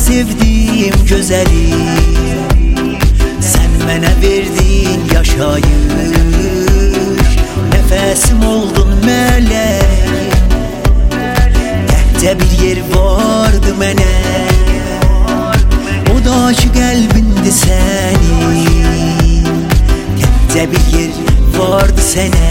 sevdiğim gözeli, sen mənə verdin yaşayış, nefesim oldun mələk. Təhcə bir yer vardı mənə, o da ki qəlbindi sənin. Təhcə bir yer vardı sənə,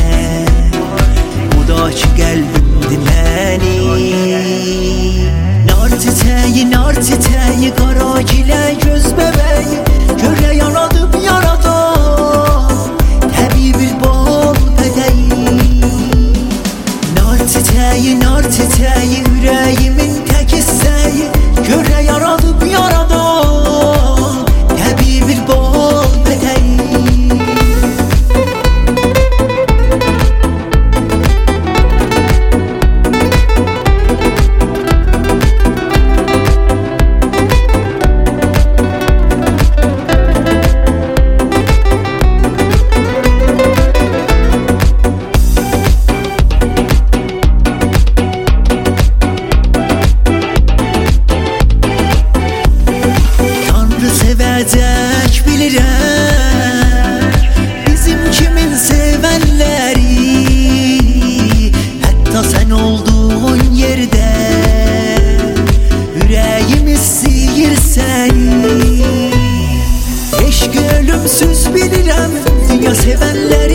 o da ki qəlbindi mənim. Nar çiçeği, qara gilə göz bəbəyi, gölə yanadıb yaradan təbii bir bal pədəyi. Nar çiçeği, ürəyimin tək hissəyi, gölə yaradıb yaradan təbii bir bal pədəyi. Sevəcək bilirəm bizim kimin sevənləri, hətta sən olduğun yerdə ürəyim istəyir səni. Eşq ölümsüz bilirəm, dünya sevənləri